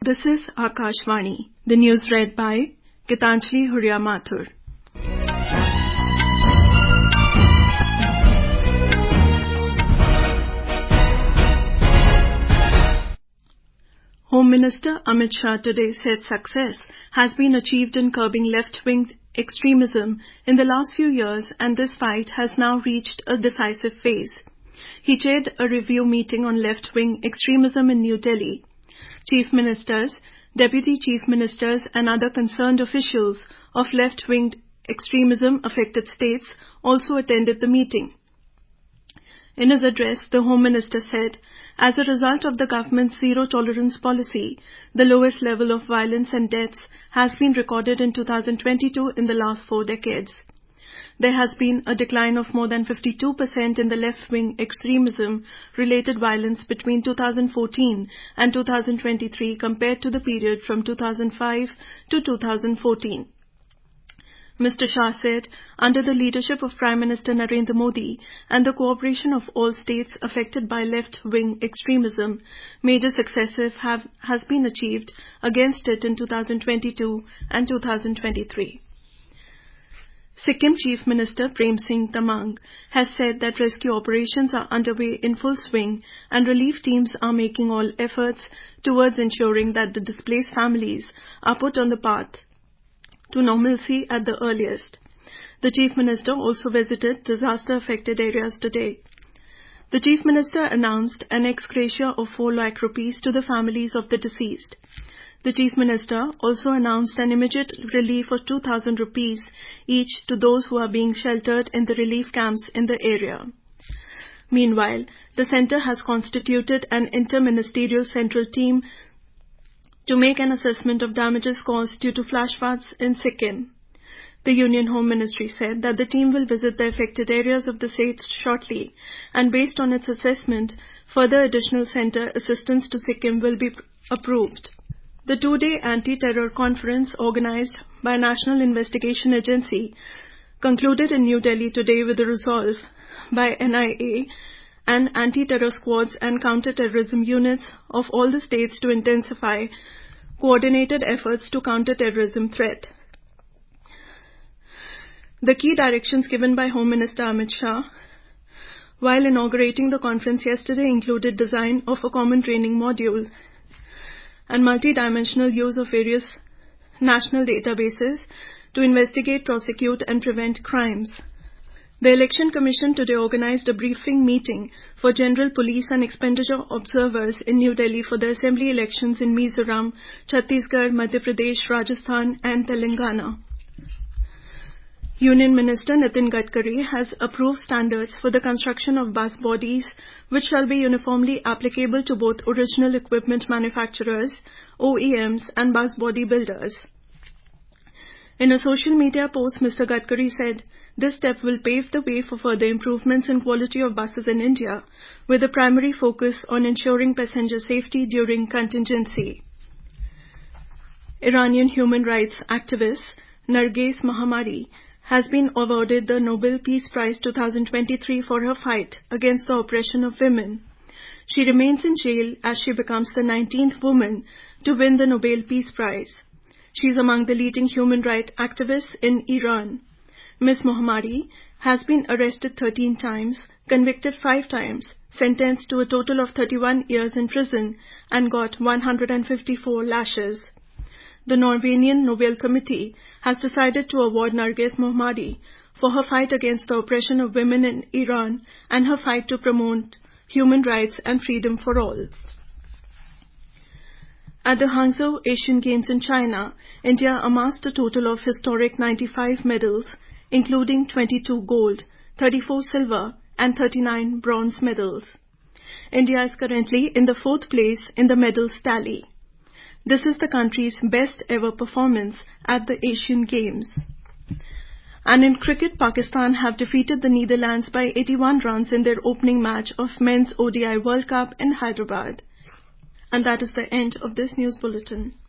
This is Akashvani. The news read by Gitanjali Huria Mathur. Home Minister Amit Shah today said success has been achieved in curbing left-wing extremism in the last few years, and this fight has now reached a decisive phase. He chaired a review meeting on left-wing extremism in New Delhi. Chief Ministers, Deputy Chief Ministers and other concerned officials of left-wing extremism-affected states also attended the meeting. In his address, the Home Minister said, as a result of the government's zero-tolerance policy, the lowest level of violence and deaths has been recorded in 2022 in the last 4 decades. There has been a decline of more than 52% in the left-wing extremism-related violence between 2014 and 2023 compared to the period from 2005 to 2014. Mr. Shah said, under the leadership of Prime Minister Narendra Modi and the cooperation of all states affected by left-wing extremism, major successes has been achieved against it in 2022 and 2023. Sikkim Chief Minister Prem Singh Tamang has said that rescue operations are underway in full swing and relief teams are making all efforts towards ensuring that the displaced families are put on the path to normalcy at the earliest. The Chief Minister also visited disaster-affected areas today. The Chief Minister announced an ex gratia of 4 lakh rupees to the families of the deceased. The Chief Minister also announced an immediate relief of 2,000 rupees each to those who are being sheltered in the relief camps in the area. Meanwhile, the centre has constituted an inter-ministerial central team to make an assessment of damages caused due to flash floods in Sikkim. The Union Home Ministry said that the team will visit the affected areas of the state shortly, and based on its assessment, further additional centre assistance to Sikkim will be approved. The 2-day anti-terror conference organized by National Investigation Agency concluded in New Delhi today with a resolve by NIA and anti-terror squads and counter-terrorism units of all the states to intensify coordinated efforts to counter terrorism threat. The key directions given by Home Minister Amit Shah while inaugurating the conference yesterday included design of a common training module and multi-dimensional use of various national databases to investigate, prosecute and prevent crimes. The Election Commission today organized a briefing meeting for general police and expenditure observers in New Delhi for the assembly elections in Mizoram, Chhattisgarh, Madhya Pradesh, Rajasthan and Telangana. Union Minister Nitin Gadkari has approved standards for the construction of bus bodies which shall be uniformly applicable to both original equipment manufacturers, OEMs and bus body builders. In a social media post, Mr. Gadkari said, this step will pave the way for further improvements in quality of buses in India, with a primary focus on ensuring passenger safety during contingency. Iranian human rights activist Narges Mohammadi has been awarded the Nobel Peace Prize 2023 for her fight against the oppression of women. She remains in jail as she becomes the 19th woman to win the Nobel Peace Prize. She is among the leading human rights activists in Iran. Ms. Mohammadi has been arrested 13 times, convicted 5 times, sentenced to a total of 31 years in prison and got 154 lashes. The Norwegian Nobel Committee has decided to award Narges Mohammadi for her fight against the oppression of women in Iran and her fight to promote human rights and freedom for all. At the Hangzhou Asian Games in China, India amassed a total of historic 95 medals, including 22 gold, 34 silver and 39 bronze medals. India is currently in the 4th place in the medals tally. This is the country's best ever performance at the Asian Games. And in cricket, Pakistan have defeated the Netherlands by 81 runs in their opening match of Men's ODI World Cup in Hyderabad. And that is the end of this news bulletin.